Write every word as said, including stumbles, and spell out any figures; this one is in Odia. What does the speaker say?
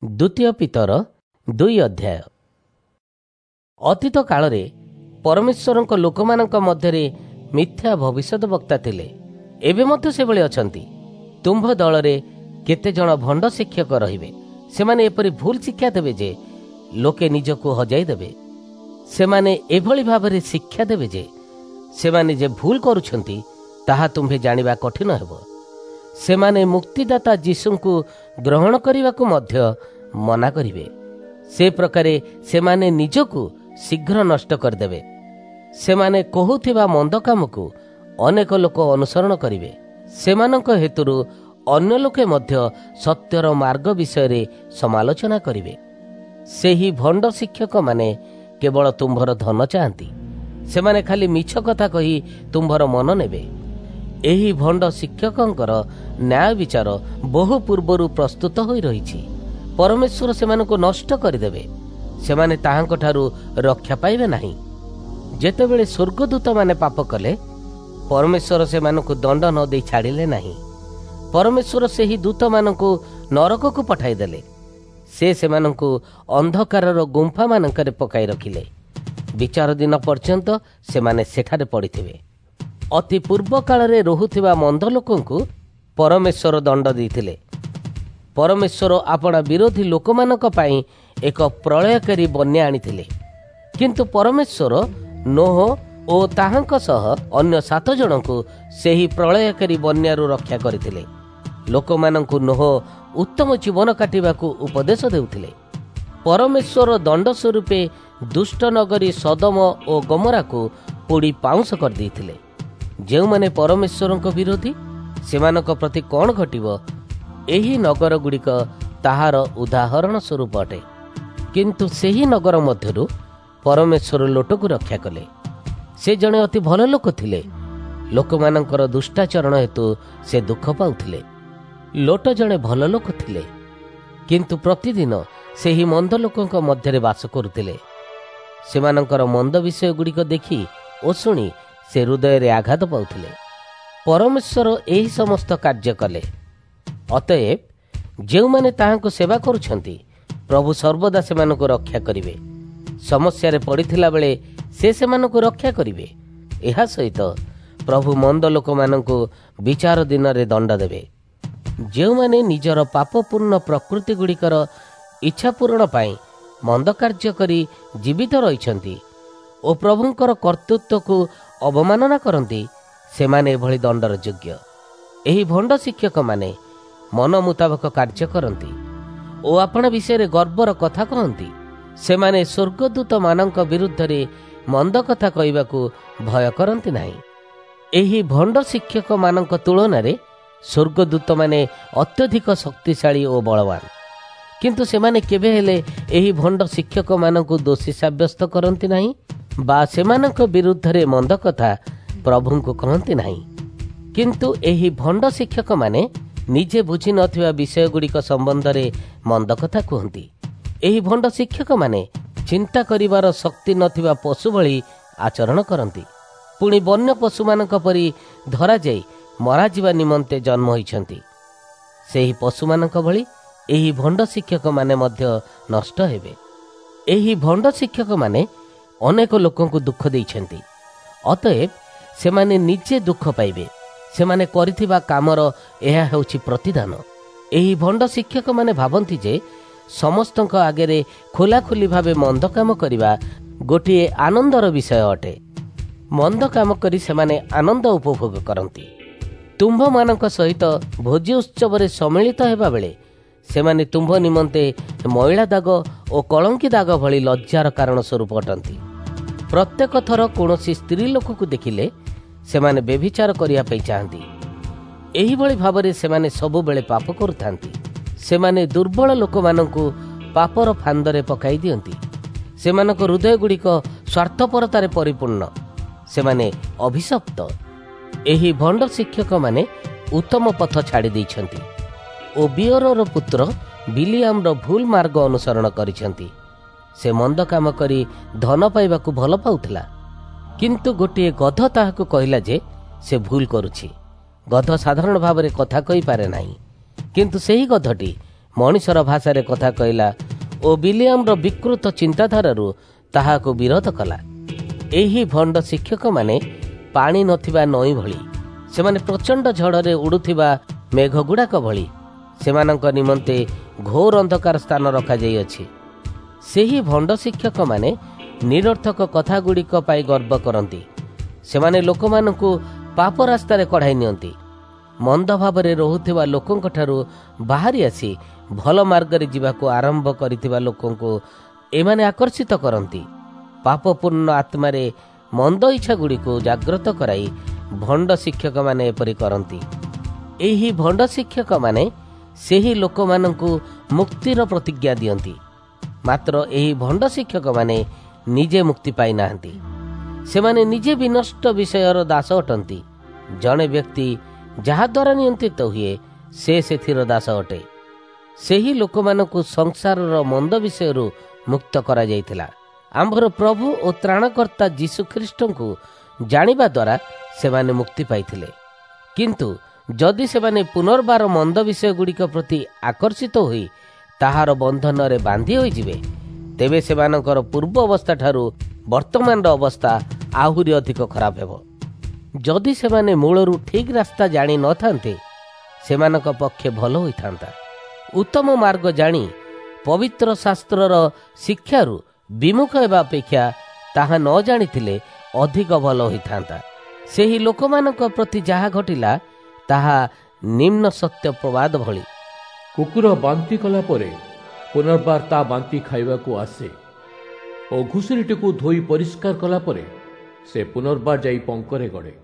ଦ୍ୱିତୀୟ ପିତର ଦୁଇ ଅଧ୍ୟାୟ। ଅତୀତ କାଳରେ ପରମେଶ୍ୱରଙ୍କ ଲୋକମାନଙ୍କ ମଧ୍ୟରେ ମିଥ୍ୟା ଭବିଷ୍ୟତ ବକ୍ତା ଥିଲେ, ଏବେ ମଧ୍ୟ ସେଭଳି ଅଛନ୍ତି। ତୁମ୍ଭ ଦଳରେ କେତେଜଣ ଭଣ୍ଡ ଶିକ୍ଷକ ରହିବେ। ସେମାନେ ଏପରି ଭୁଲ ଶିକ୍ଷା ଦେବେ ଯେ ଲୋକେ ନିଜକୁ ହଜାଇ ଦେବେ। ସେମାନେ ଏଭଳି ଭାବରେ ଶିକ୍ଷା ଦେବେ ଯେ ସେମାନେ ଯେ ଭୁଲ କରୁଛନ୍ତି ତାହା ତୁମ୍ଭେ ଜାଣିବା କଠିନ ହେବ। ସେମାନେ ମୁକ୍ତିଦାତା ଯୀଶୁଙ୍କୁ ଗ୍ରହଣ କରିବାକୁ ମଧ୍ୟ ମନା କରିବେ। ସେ ପ୍ରକାରେ ସେମାନେ ନିଜକୁ ଶୀଘ୍ର ନଷ୍ଟ କରିଦେବେ। ସେମାନେ କହୁଥିବା ମନ୍ଦ କାମକୁ ଅନେକ ଲୋକ ଅନୁସରଣ କରିବେ। ସେମାନଙ୍କ ହେତୁରୁ ଅନ୍ୟ ଲୋକେ ମଧ୍ୟ ସତ୍ୟର ମାର୍ଗ ବିଷୟରେ ସମାଲୋଚନା କରିବେ। ସେହି ଭଣ୍ଡ ଶିକ୍ଷକମାନେ କେବଳ ତୁମ୍ଭର ଧନ ଚାହାନ୍ତି। ସେମାନେ ଖାଲି ମିଛ କଥା କହି ତୁମ୍ଭର ମନ ନେବେ। ଏହି ଭଣ୍ଡ ଶିକ୍ଷକଙ୍କର ନ୍ୟାୟ ବିଚାର ବହୁ ପୂର୍ବରୁ ପ୍ରସ୍ତୁତ ହୋଇ ରହିଛି। ପରମେଶ୍ୱର ସେମାନଙ୍କୁ ନଷ୍ଟ କରିଦେବେ। ସେମାନେ ତାହାଙ୍କଠାରୁ ରକ୍ଷା ପାଇବେ ନାହିଁ। ଯେତେବେଳେ ସ୍ୱର୍ଗଦୂତମାନେ ପାପ କଲେ, ପରମେଶ୍ୱର ସେମାନଙ୍କୁ ଦଣ୍ଡ ନ ଦେଇ ଛାଡ଼ିଲେ ନାହିଁ। ପରମେଶ୍ୱର ସେହି ଦୂତମାନଙ୍କୁ ନରକକୁ ପଠାଇଦେଲେ। ସେ ସେମାନଙ୍କୁ ଅନ୍ଧକାରର ଗୁମ୍ଫାମାନଙ୍କରେ ପକାଇ ରଖିଲେ। ବିଚାର ଦିନ ପର୍ଯ୍ୟନ୍ତ ସେମାନେ ସେଠାରେ ପଡ଼ିଥିବେ। ଅତି ପୂର୍ବ କାଳରେ ରହୁଥିବା ମନ୍ଦ ଲୋକଙ୍କୁ ପରମେଶ୍ୱର ଦଣ୍ଡ ଦେଇଥିଲେ। ପରମେଶ୍ୱର ଆପଣା ବିରୋଧୀ ଲୋକମାନଙ୍କ ପାଇଁ ଏକ ପ୍ରଳୟକାରୀ ବନ୍ୟା ଆଣିଥିଲେ। କିନ୍ତୁ ପରମେଶ୍ୱର ନୋହ ଓ ତାହାଙ୍କ ସହ ଅନ୍ୟ ସାତ ଜଣଙ୍କୁ ସେହି ପ୍ରଳୟକାରୀ ବନ୍ୟାରୁ ରକ୍ଷା କରିଥିଲେ। ଲୋକମାନଙ୍କୁ ନୋହ ଉତ୍ତମ ଜୀବନ କାଟିବାକୁ ଉପଦେଶ ଦେଉଥିଲେ। ପରମେଶ୍ୱର ଦଣ୍ଡ ସ୍ୱରୂପେ ଦୁଷ୍ଟ ନଗରୀ ସୋଦମ ଓ ଗମୋରାକୁ ପୋଡ଼ି ପାଉଁଶ କରିଦେଇଥିଲେ। ଯେଉଁମାନେ ପରମେଶ୍ୱରଙ୍କ ବିରୋଧୀ, ସେମାନଙ୍କ ପ୍ରତି କ'ଣ ଘଟିବ? ଏହି ନଗରଗୁଡ଼ିକ ତାହାର ଉଦାହରଣ ସ୍ୱରୂପ ଅଟେ। କିନ୍ତୁ ସେହି ନଗର ମଧ୍ୟରୁ ପରମେଶ୍ୱର ଲୋଟକୁ ରକ୍ଷା କଲେ। ସେ ଜଣେ ଅତି ଭଲ ଲୋକ ଥିଲେ। ଲୋକମାନଙ୍କର ଦୁଷ୍ଟାଚରଣ ହେତୁ ସେ ଦୁଃଖ ପାଉଥିଲେ। ଲୋଟ ଜଣେ ଭଲ ଲୋକ ଥିଲେ, କିନ୍ତୁ ପ୍ରତିଦିନ ସେହି ମନ୍ଦ ଲୋକଙ୍କ ମଧ୍ୟରେ ବାସ କରୁଥିଲେ। ସେମାନଙ୍କର ମନ୍ଦ ବିଷୟଗୁଡ଼ିକ ଦେଖି ଓ ଶୁଣି ସେ ହୃଦୟରେ ଆଘାତ ପାଉଥିଲେ। ପରମେଶ୍ୱର ଏହି ସମସ୍ତ କାର୍ଯ୍ୟ କଲେ। ଅତଏବ ଯେଉଁମାନେ ତାହାଙ୍କୁ ସେବା କରୁଛନ୍ତି, ପ୍ରଭୁ ସର୍ବଦା ସେମାନଙ୍କୁ ରକ୍ଷା କରିବେ। ସମସ୍ୟାରେ ପଡ଼ିଥିଲା ବେଳେ ସେ ସେମାନଙ୍କୁ ରକ୍ଷା କରିବେ। ଏହା ସହିତ ପ୍ରଭୁ ମନ୍ଦ ଲୋକମାନଙ୍କୁ ବିଚାର ଦିନରେ ଦଣ୍ଡ ଦେବେ। ଯେଉଁମାନେ ନିଜର ପାପପୂର୍ଣ୍ଣ ପ୍ରକୃତି ଗୁଡ଼ିକର ଇଚ୍ଛା ପୂରଣ ପାଇଁ ମନ୍ଦ କାର୍ଯ୍ୟ କରି ଜୀବିତ ରହିଛନ୍ତି ଓ ପ୍ରଭୁଙ୍କର କର୍ତ୍ତୃତ୍ୱକୁ ଅବମାନନା କରନ୍ତି, ସେମାନେ ଏଭଳି ଦଣ୍ଡର ଯୋଗ୍ୟ। ଏହି ଭଣ୍ଡ ଶିକ୍ଷକମାନେ ମନ ମୁତାବକ କାର୍ଯ୍ୟ କରନ୍ତି ଓ ଆପଣା ବିଷୟରେ ଗର୍ବର କଥା କହନ୍ତି। ସେମାନେ ସ୍ୱର୍ଗଦୂତମାନଙ୍କ ବିରୁଦ୍ଧରେ ମନ୍ଦ କଥା କହିବାକୁ ଭୟ କରନ୍ତି ନାହିଁ। ଏହି ଭଣ୍ଡ ଶିକ୍ଷକମାନଙ୍କ ତୁଳନାରେ ସ୍ୱର୍ଗଦୂତମାନେ ଅତ୍ୟଧିକ ଶକ୍ତିଶାଳୀ ଓ ବଳବାନ। କିନ୍ତୁ ସେମାନେ କେବେ ହେଲେ ଏହି ଭଣ୍ଡ ଶିକ୍ଷକମାନଙ୍କୁ ଦୋଷୀ ସାବ୍ୟସ୍ତ କରନ୍ତି ନାହିଁ ବା ସେମାନଙ୍କ ବିରୁଦ୍ଧରେ ମନ୍ଦ କଥା ପ୍ରଭୁଙ୍କୁ କହନ୍ତି ନାହିଁ। କିନ୍ତୁ ଏହି ଭଣ୍ଡ ଶିକ୍ଷକମାନେ ନିଜେ ବୁଝି ନଥିବା ବିଷୟଗୁଡ଼ିକ ସମ୍ବନ୍ଧରେ ମନ୍ଦ କଥା କୁହନ୍ତି। ଏହି ଭଣ୍ଡ ଶିକ୍ଷକମାନେ ଚିନ୍ତା କରିବାର ଶକ୍ତି ନଥିବା ପଶୁ ଭଳି ଆଚରଣ କରନ୍ତି। ପୁଣି ବନ୍ୟ ପଶୁମାନଙ୍କ ପରି ଧରାଯାଇ ମରାଯିବା ନିମନ୍ତେ ଜନ୍ମ ହୋଇଛନ୍ତି। ସେହି ପଶୁମାନଙ୍କ ଭଳି ଏହି ଭଣ୍ଡ ଶିକ୍ଷକମାନେ ମଧ୍ୟ ନଷ୍ଟ ହେବେ। ଏହି ଭଣ୍ଡ ଶିକ୍ଷକମାନେ ଅନେକ ଲୋକଙ୍କୁ ଦୁଃଖ ଦେଇଛନ୍ତି। ଅତଏବ ସେମାନେ ନିଜେ ଦୁଃଖ ପାଇବେ। ସେମାନେ କରିଥିବା କାମର ଏହା ହେଉଛି ପ୍ରତିଦାନ। ଏହି ଭଣ୍ଡ ଶିକ୍ଷକମାନେ ଭାବନ୍ତି ଯେ ସମସ୍ତଙ୍କ ଆଗରେ ଖୋଲାଖୋଲି ଭାବେ ମନ୍ଦ କାମ କରିବା ଗୋଟିଏ ଆନନ୍ଦର ବିଷୟ ଅଟେ। ମନ୍ଦ କାମ କରି ସେମାନେ ଆନନ୍ଦ ଉପଭୋଗ କରନ୍ତି। ତୁମ୍ଭମାନଙ୍କ ସହିତ ଭୋଜି ଉତ୍ସବରେ ସମ୍ମିଳିତ ହେବା ବେଳେ ସେମାନେ ତୁମ୍ଭ ନିମନ୍ତେ ମଇଳା ଦାଗ ଓ କଳଙ୍କି ଦାଗ ଭଳି ଲଜ୍ଜାର କାରଣ ସ୍ୱରୂପ ଅଟନ୍ତି। ପ୍ରତ୍ୟେକ ଥର କୌଣସି ସ୍ତ୍ରୀ ଲୋକକୁ ଦେଖିଲେ ସେମାନେ ବ୍ୟଭିଚାର କରିବା ପାଇଁ ଚାହାନ୍ତି। ଏହିଭଳି ଭାବରେ ସେମାନେ ସବୁବେଳେ ପାପ କରୁଥାନ୍ତି। ସେମାନେ ଦୁର୍ବଳ ଲୋକମାନଙ୍କୁ ପାପର ଫାନ୍ଦରେ ପକାଇ ଦିଅନ୍ତି। ସେମାନଙ୍କ ହୃଦୟଗୁଡ଼ିକ ସ୍ୱାର୍ଥପରତାରେ ପରିପୂର୍ଣ୍ଣ। ସେମାନେ ଅଭିଶପ୍ତ। ଏହି ଭଣ୍ଡ ଶିକ୍ଷକମାନେ ଉତ୍ତମ ପଥ ଛାଡ଼ି ଦେଇଛନ୍ତି ଓ ବିୟରର ପୁତ୍ର ବିଲିଆମର ଭୁଲ ମାର୍ଗ ଅନୁସରଣ କରିଛନ୍ତି। ସେ ମନ୍ଦ କାମ କରି ଧନ ପାଇବାକୁ ଭଲ ପାଉଥିଲା। କିନ୍ତୁ ଗୋଟିଏ ଗଧ ତାହାକୁ କହିଲା ଯେ ସେ ଭୁଲ କରୁଛି। ଗଧ ସାଧାରଣ ଭାବରେ କଥା କହିପାରେ ନାହିଁ, କିନ୍ତୁ ସେହି ଗଧଟି ମଣିଷର ଭାଷାରେ କଥା କହିଲା ଓ ବିଲିୟମର ବିକୃତ ଚିନ୍ତାଧାରାରୁ ତାହାକୁ ବିରୋଧ କଲା। ଏହି ଭଣ୍ଡ ଶିକ୍ଷକମାନେ ପାଣି ନଥିବା ନଈ ଭଳି, ସେମାନେ ପ୍ରଚଣ୍ଡ ଝଡ଼ରେ ଉଡ଼ୁଥିବା ମେଘ ଗୁଡ଼ାକ ଭଳି। ସେମାନଙ୍କ ନିମନ୍ତେ ଘୋର ଅନ୍ଧକାର ସ୍ଥାନ ରଖାଯାଇଅଛି। ସେହି ଭଣ୍ଡ ଶିକ୍ଷକମାନେ ନିରର୍ଥକ କଥାଗୁଡ଼ିକ ପାଇଁ ଗର୍ବ କରନ୍ତି। ସେମାନେ ଲୋକମାନଙ୍କୁ ପାପ ରାସ୍ତାରେ କଢ଼ାଇ ନିଅନ୍ତି। ମନ୍ଦ ଭାବରେ ରହୁଥିବା ଲୋକଙ୍କଠାରୁ ବାହାରି ଆସି ଭଲ ମାର୍ଗରେ ଯିବାକୁ ଆରମ୍ଭ କରିଥିବା ଲୋକଙ୍କୁ ଏମାନେ ଆକର୍ଷିତ କରନ୍ତି। ପାପପୂର୍ଣ୍ଣ ଆତ୍ମାରେ ମନ୍ଦ ଇଚ୍ଛାଗୁଡ଼ିକୁ ଜାଗ୍ରତ କରାଇ ଭଣ୍ଡ ଶିକ୍ଷକମାନେ ଏପରି କରନ୍ତି। ଏହି ଭଣ୍ଡ ଶିକ୍ଷକମାନେ ସେହି ଲୋକମାନଙ୍କୁ ମୁକ୍ତିର ପ୍ରତିଜ୍ଞା ଦିଅନ୍ତି। ମାତ୍ର ଏହି ଭଣ୍ଡ ଶିକ୍ଷକମାନେ ନିଜେ ମୁକ୍ତି ପାଇନାହାନ୍ତି। ସେମାନେ ନିଜେ ବିନଷ୍ଟ ବିଷୟର ଦାସ ଅଟନ୍ତି। ଜଣେ ବ୍ୟକ୍ତି ଯାହାଦ୍ୱାରା ନିୟନ୍ତ୍ରିତ ହୁଏ ସେ ସେଥିର ଦାସ ଅଟେ। ସେହି ଲୋକମାନଙ୍କୁ ସଂସାରର ମନ୍ଦ ବିଷୟରୁ ମୁକ୍ତ କରାଯାଇଥିଲା। ଆମ୍ଭର ପ୍ରଭୁ ଓ ତ୍ରାଣକର୍ତ୍ତା ଯୀଶୁଖ୍ରୀଷ୍ଟଙ୍କୁ ଜାଣିବା ଦ୍ୱାରା ସେମାନେ ମୁକ୍ତି ପାଇଥିଲେ। କିନ୍ତୁ ଯଦି ସେମାନେ ପୁନର୍ବାର ମନ୍ଦ ବିଷୟଗୁଡ଼ିକ ପ୍ରତି ଆକର୍ଷିତ ହୋଇ ତାହାର ବନ୍ଧନରେ ବାନ୍ଧି ହୋଇଯିବେ, ତେବେ ସେମାନଙ୍କର ପୂର୍ବ ଅବସ୍ଥାଠାରୁ ବର୍ତ୍ତମାନର ଅବସ୍ଥା ଆହୁରି ଅଧିକ ଖରାପ ହେବ। ଯଦି ସେମାନେ ମୂଳରୁ ଠିକ୍ ରାସ୍ତା ଜାଣି ନଥାନ୍ତେ, ସେମାନଙ୍କ ପକ୍ଷେ ଭଲ ହୋଇଥାନ୍ତା। ଉତ୍ତମ ମାର୍ଗ ଜାଣି ପବିତ୍ର ଶାସ୍ତ୍ରର ଶିକ୍ଷାରୁ ବିମୁଖ ହେବା ଅପେକ୍ଷା ତାହା ନ ଜାଣିଥିଲେ ଅଧିକ ଭଲ ହୋଇଥାନ୍ତା। ସେହି ଲୋକମାନଙ୍କ ପ୍ରତି ଯାହା ଘଟିଲା ତାହା ନିମ୍ନ ସତ୍ୟ ପ୍ରବାଦ ଭଳି। କୁକୁର ବାନ୍ତି କଲା ପରେ ପୁନର୍ବାର ତା ବାନ୍ତି ଖାଇବାକୁ ଆସେ ଓ ଘୁଷୁରିଟିକୁ ଧୋଇ ପରିଷ୍କାର କଲା ପରେ ସେ ପୁନର୍ବାର ଯାଇ ପଙ୍କରେ ଗଡ଼େ।